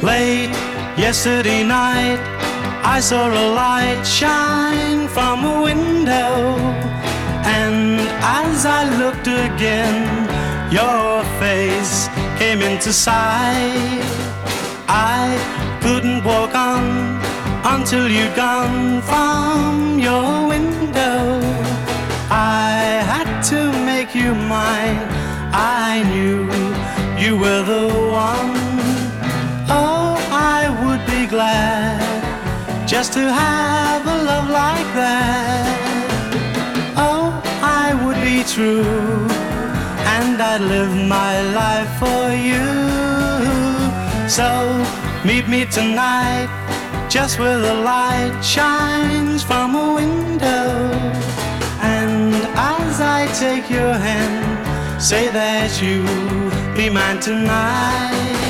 Late yesterday night, I saw a light shine from a window, and as I looked again, your face came into sight. I couldn't walk on until you'd gone from your window. I had to make you mine. I knew you were the one. Oh, I would be glad just to have a love like that. Oh, I would be true, and I'd live my life for you. So meet me tonight, just where the light shines from a window. And as I take your hand, say that you'll be mine tonight.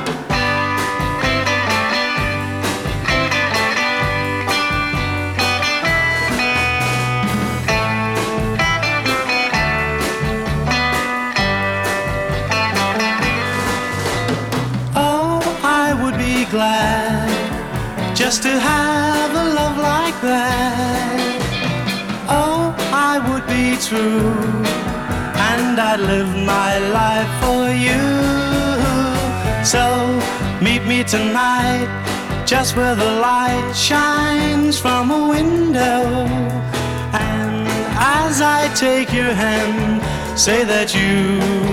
Glad just to have a love like that. Oh, I would be true, and I'd live my life for you. So meet me tonight, just where the light shines from a window. And as I take your hand, say that you